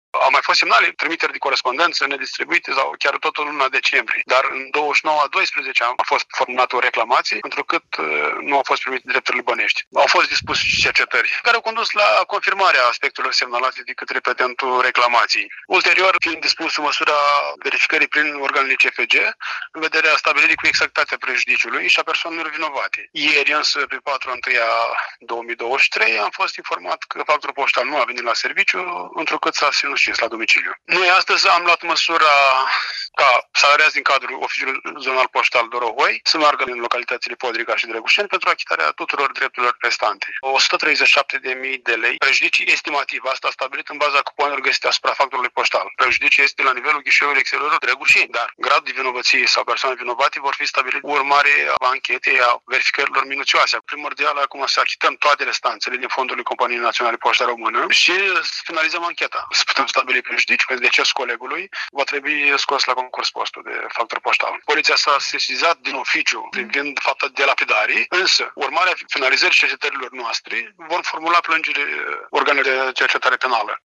Au mai fost semnale, trimiteri de corespondență nedistribuite sau chiar tot în luna decembrie. Dar în 29/12 a fost formulată o reclamație, pentru că nu au fost primite drepturile bănești. Au fost dispuse cercetări care au condus la confirmarea aspectelor semnalate de către petentul reclamației. Ulterior, fiind dispusă măsura verificării prin organele CFG, în vederea stabilirii cu exactitate prejudiciului și a persoanelor vinovate. Ieri, însă, pe 4/1/2023, am fost informat că factorul poștal nu a venit la serviciu, întrucât s-a sinucis la domiciliu. Noi astăzi am luat măsura ca salariați din cadrul Oficiului Zonal Poștal Dorohoi să meargă în localitățile Podrica și Drăgușeni pentru achitarea tuturor drepturilor restante. 137.000 de lei, prejudicii estimativ, asta stabilit în baza cupoanelor găsite asupra factorului poștal. Prejudicii este la nivelul ghișeului exterior Drăgușeni, dar gradul de vinovăție sau persoane vinovate vor fi stabilite urmare a anchetei, a verificărilor minuțioase. Primordial, acum să achităm toate restanțele din fondurile Companiei Naționale Poșta Română și să finalizăm ancheta. Să putem stabili prejudicii, pentru decesul colegului va trebui scos la concurs postul de factor poștal. Poliția s-a sesizat din oficiu privind fapta de lapidare, însă urmarea finalizării cercetărilor noastre vor formula plângere organele de cercetare penală.